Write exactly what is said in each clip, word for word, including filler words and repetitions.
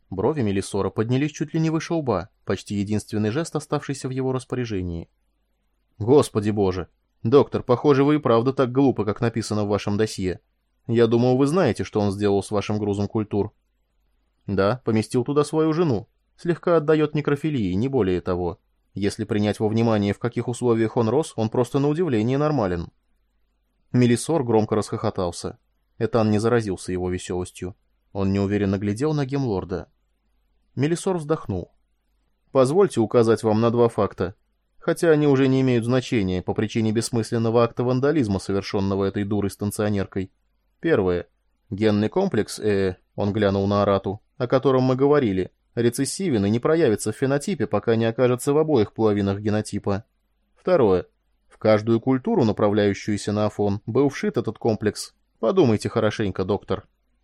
Брови Мелиссора поднялись чуть ли не выше лба, почти единственный жест, оставшийся в его распоряжении. «Господи боже! Доктор, похоже, вы и правда так глупы, как написано в вашем досье. Я думал, вы знаете, что он сделал с вашим грузом культур». «Да, поместил туда свою жену. Слегка отдает некрофилии, не более того. Если принять во внимание, в каких условиях он рос, он просто на удивление нормален». Мелиссор громко расхохотался. Этан не заразился его веселостью. Он неуверенно глядел на гемлорда. Мелиссор вздохнул. «Позвольте указать вам на два факта. Хотя они уже не имеют значения по причине бессмысленного акта вандализма, совершенного этой дурой-станционеркой. Первое. Генный комплекс, э, он глянул на Арату, о котором мы говорили, рецессивен и не проявится в фенотипе, пока не окажется в обоих половинах генотипа. Второе. В каждую культуру, направляющуюся на Афон, был вшит этот комплекс. Подумайте хорошенько, доктор».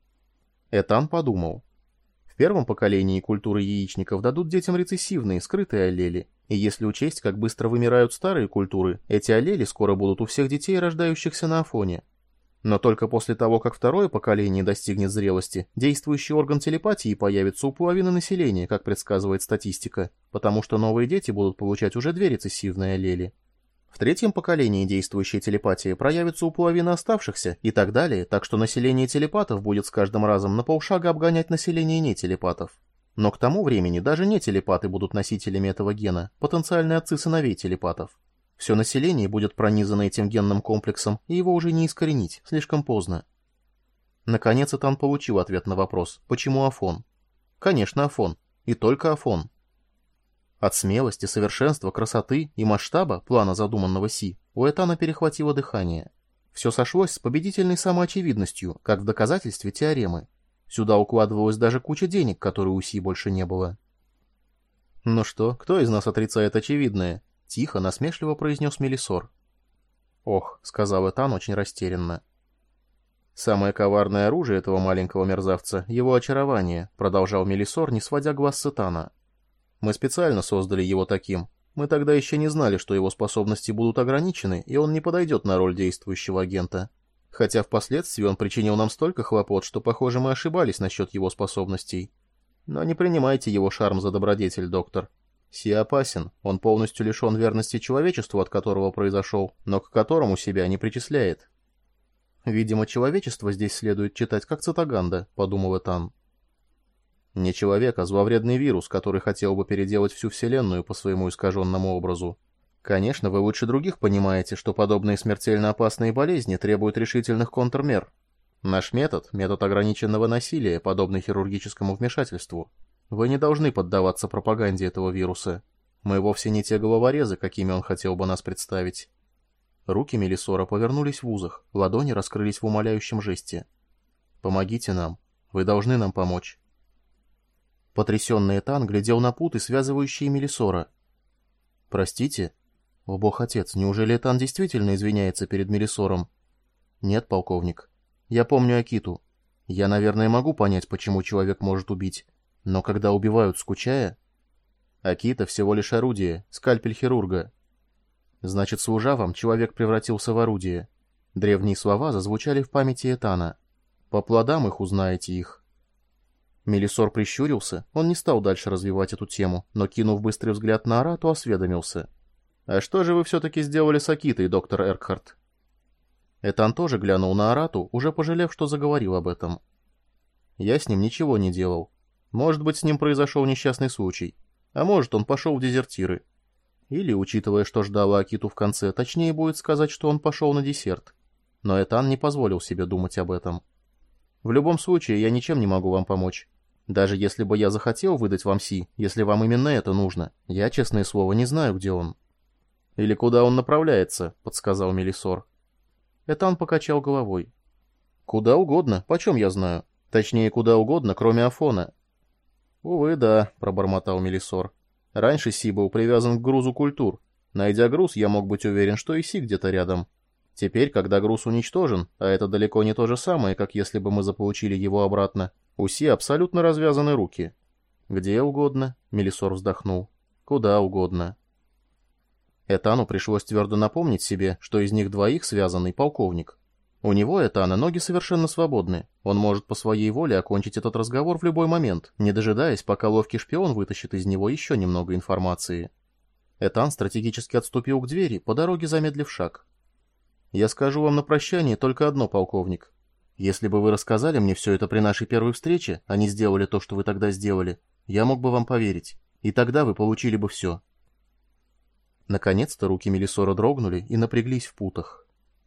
Этан подумал. В первом поколении культуры яичников дадут детям рецессивные, скрытые аллели, и если учесть, как быстро вымирают старые культуры, эти аллели скоро будут у всех детей, рождающихся на Афоне. Но только после того, как второе поколение достигнет зрелости, действующий орган телепатии появится у половины населения, как предсказывает статистика, потому что новые дети будут получать уже две рецессивные аллели. В третьем поколении действующая телепатия проявится у половины оставшихся и так далее, так что население телепатов будет с каждым разом на полшага обгонять население нетелепатов. Но к тому времени даже нетелепаты будут носителями этого гена, потенциальные отцы сыновей телепатов. Все население будет пронизано этим генным комплексом, и его уже не искоренить, слишком поздно. Наконец Этан получил ответ на вопрос, почему Афон? Конечно, Афон. И только Афон. От смелости, совершенства, красоты и масштаба плана задуманного Си у Этана перехватило дыхание. Все сошлось с победительной самоочевидностью, как в доказательстве теоремы. Сюда укладывалась даже куча денег, которой у Си больше не было. «Ну что, кто из нас отрицает очевидное?» — тихо, насмешливо произнес Мелиссор. «Ох», — сказал Этан очень растерянно. «Самое коварное оружие этого маленького мерзавца — его очарование», — продолжал Мелиссор, не сводя глаз с Этана. «Мы специально создали его таким. Мы тогда еще не знали, что его способности будут ограничены, и он не подойдет на роль действующего агента. Хотя впоследствии он причинил нам столько хлопот, что, похоже, мы ошибались насчет его способностей. Но не принимайте его шарм за добродетель, доктор. Си опасен, он полностью лишен верности человечеству, от которого произошел, но к которому себя не причисляет». «Видимо, человечество здесь следует читать как Цитаганда», — подумал Этан. «Не человек, а зловредный вирус, который хотел бы переделать всю Вселенную по своему искаженному образу. Конечно, вы лучше других понимаете, что подобные смертельно опасные болезни требуют решительных контрмер. Наш метод — метод ограниченного насилия, подобный хирургическому вмешательству. Вы не должны поддаваться пропаганде этого вируса. Мы вовсе не те головорезы, какими он хотел бы нас представить». Руки Мелиссора повернулись в узах, ладони раскрылись в умоляющем жесте. «Помогите нам. Вы должны нам помочь». Потрясенный Этан глядел на путы, связывающие Мелиссора. «Простите? О, бог-отец, неужели Этан действительно извиняется перед Мелиссором?» «Нет, полковник. Я помню Акиту. Я, наверное, могу понять, почему человек может убить. Но когда убивают, скучая...» «Акита всего лишь орудие, скальпель хирурга». «Значит, служа вам, человек превратился в орудие». Древние слова зазвучали в памяти Этана. «По плодам их узнаете их». Мелиссор прищурился, он не стал дальше развивать эту тему, но, кинув быстрый взгляд на Арату, осведомился. «А что же вы все-таки сделали с Акитой, доктор Эркхарт?» Этан тоже глянул на Арату, уже пожалев, что заговорил об этом. «Я с ним ничего не делал. Может быть, с ним произошел несчастный случай. А может, он пошел в дезертиры. Или, учитывая, что ждала Акиту в конце, точнее будет сказать, что он пошел на десерт. Но Этан не позволил себе думать об этом. В любом случае, я ничем не могу вам помочь. Даже если бы я захотел выдать вам Си, если вам именно это нужно, я, честное слово, не знаю, где он». «Или куда он направляется», — подсказал Мелиссор. Этан покачал головой. «Куда угодно, почем я знаю? Точнее, куда угодно, кроме Афона». «Увы, да», — пробормотал Мелиссор. «Раньше Си был привязан к грузу культур. Найдя груз, я мог быть уверен, что и Си где-то рядом. Теперь, когда груз уничтожен, а это далеко не то же самое, как если бы мы заполучили его обратно, у Си абсолютно развязаны руки». «Где угодно», — Мелиссор вздохнул. «Куда угодно». Этану пришлось твердо напомнить себе, что из них двоих связанный полковник. У него, Этана, ноги совершенно свободны. Он может по своей воле окончить этот разговор в любой момент, не дожидаясь, пока ловкий шпион вытащит из него еще немного информации. Этан стратегически отступил к двери, по дороге замедлив шаг. «Я скажу вам на прощание только одно, полковник. Если бы вы рассказали мне все это при нашей первой встрече, а не сделали то, что вы тогда сделали, я мог бы вам поверить, и тогда вы получили бы все». Наконец-то руки Мелисора дрогнули и напряглись в путах.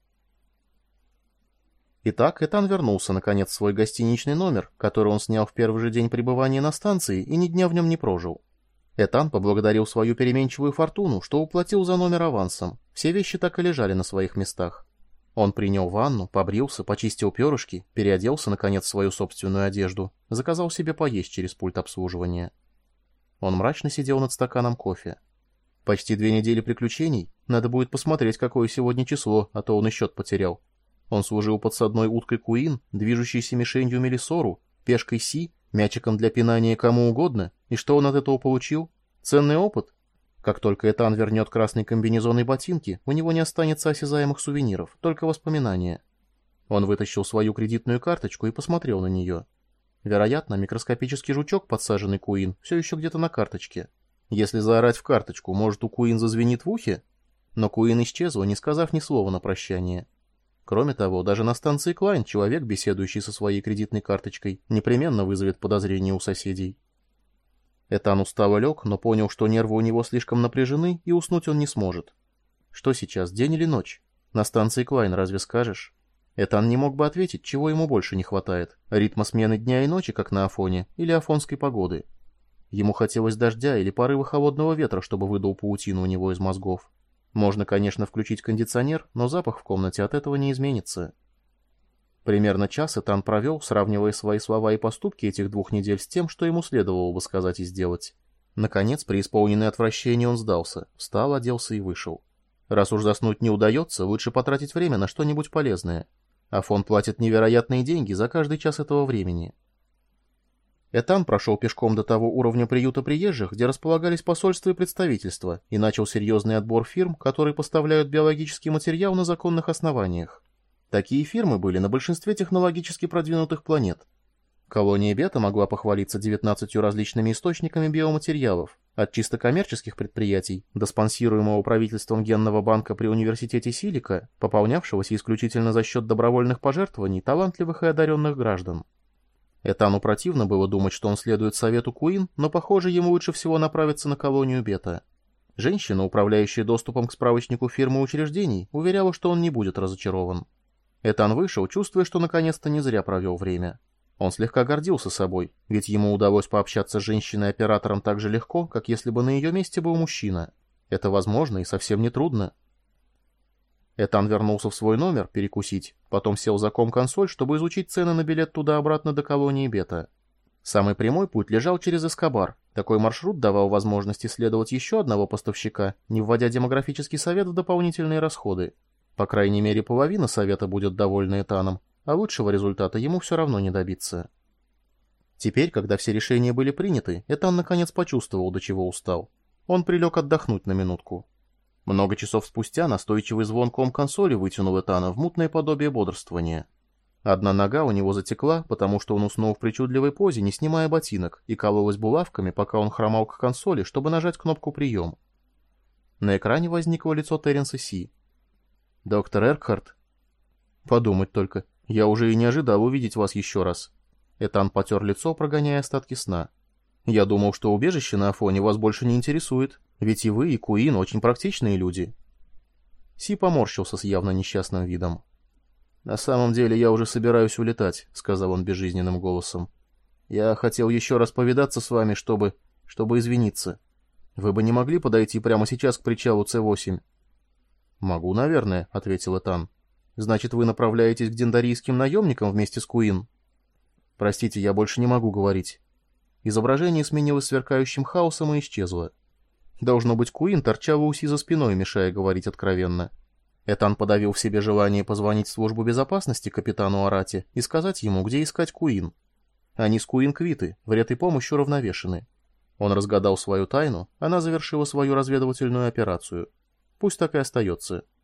Итак, Этан вернулся, наконец, в свой гостиничный номер, который он снял в первый же день пребывания на станции и ни дня в нем не прожил. Этан поблагодарил свою переменчивую фортуну, что уплатил за номер авансом. Все вещи так и лежали на своих местах. Он принял ванну, побрился, почистил перышки, переоделся, наконец, в свою собственную одежду, заказал себе поесть через пульт обслуживания. Он мрачно сидел над стаканом кофе. Почти две недели приключений. Надо будет посмотреть, какое сегодня число, а то он и счет потерял. Он служил подсадной уткой Куин, движущейся мишенью Мелисору, пешкой Си, мячиком для пинания кому угодно, и что он от этого получил? Ценный опыт? Как только Этан вернет красный комбинезон и ботинки, у него не останется осязаемых сувениров, только воспоминания. Он вытащил свою кредитную карточку и посмотрел на нее. Вероятно, микроскопический жучок, подсаженный Куин, все еще где-то на карточке. Если заорать в карточку, может, у Куин зазвенит в ухе? Но Куин исчезла, не сказав ни слова на прощание. Кроме того, даже на станции Клайн человек, беседующий со своей кредитной карточкой, непременно вызовет подозрение у соседей. Этан устало лег, но понял, что нервы у него слишком напряжены, и уснуть он не сможет. Что сейчас, день или ночь? На станции Клайн разве скажешь? Этан не мог бы ответить, чего ему больше не хватает. Ритма смены дня и ночи, как на Афоне, или афонской погоды. Ему хотелось дождя или порыва холодного ветра, чтобы выдул паутину у него из мозгов. Можно, конечно, включить кондиционер, но запах в комнате от этого не изменится. Примерно час Этан провел, сравнивая свои слова и поступки этих двух недель с тем, что ему следовало бы сказать и сделать. Наконец, преисполненный отвращения, он сдался, встал, оделся и вышел. Раз уж заснуть не удается, лучше потратить время на что-нибудь полезное. Афон платит невероятные деньги за каждый час этого времени. Этан прошел пешком до того уровня приюта приезжих, где располагались посольства и представительства, и начал серьезный отбор фирм, которые поставляют биологический материал на законных основаниях. Такие фирмы были на большинстве технологически продвинутых планет. Колония Бета могла похвалиться девятнадцатью различными источниками биоматериалов, от чисто коммерческих предприятий до спонсируемого правительством генного банка при университете Силика, пополнявшегося исключительно за счет добровольных пожертвований талантливых и одаренных граждан. Этану противно было думать, что он следует совету Куин, но, похоже, ему лучше всего направиться на колонию Бета. Женщина, управляющая доступом к справочнику фирмы и учреждений, уверяла, что он не будет разочарован. Этан вышел, чувствуя, что наконец-то не зря провел время. Он слегка гордился собой, ведь ему удалось пообщаться с женщиной-оператором так же легко, как если бы на ее месте был мужчина. Это возможно и совсем не трудно. Этан вернулся в свой номер перекусить, потом сел за ком-консоль, чтобы изучить цены на билет туда-обратно до колонии Бета. Самый прямой путь лежал через Эскобар. Такой маршрут давал возможность исследовать еще одного поставщика, не вводя демографический совет в дополнительные расходы. По крайней мере, половина совета будет довольна Этаном, а лучшего результата ему все равно не добиться. Теперь, когда все решения были приняты, Этан наконец почувствовал, до чего устал. Он прилег отдохнуть на минутку. Много часов спустя настойчивый звон ком-консоли вытянул Этана в мутное подобие бодрствования. Одна нога у него затекла, потому что он уснул в причудливой позе, не снимая ботинок, и кололась булавками, пока он хромал к консоли, чтобы нажать кнопку «Прием». На экране возникло лицо Терренса Си. «Доктор Эркхарт?» «Подумать только, я уже и не ожидал увидеть вас еще раз». Этан потер лицо, прогоняя остатки сна. «Я думал, что убежище на Афоне вас больше не интересует, ведь и вы, и Куин очень практичные люди». Си поморщился с явно несчастным видом. «На самом деле я уже собираюсь улетать», — сказал он безжизненным голосом. «Я хотел еще раз повидаться с вами, чтобы... чтобы извиниться. Вы бы не могли подойти прямо сейчас к причалу С восемь?» «Могу, наверное», — ответил Этан. «Значит, вы направляетесь к дендарийским наемникам вместе с Куин?» «Простите, я больше не могу говорить». Изображение сменилось сверкающим хаосом и исчезло. Должно быть, Куин торчала у Си за спиной, мешая говорить откровенно. Этан подавил в себе желание позвонить в службу безопасности капитану Арате и сказать ему, где искать Куин. Они с Куин квиты, вред и помощь уравновешены. Он разгадал свою тайну, она завершила свою разведывательную операцию. Пусть так и остается.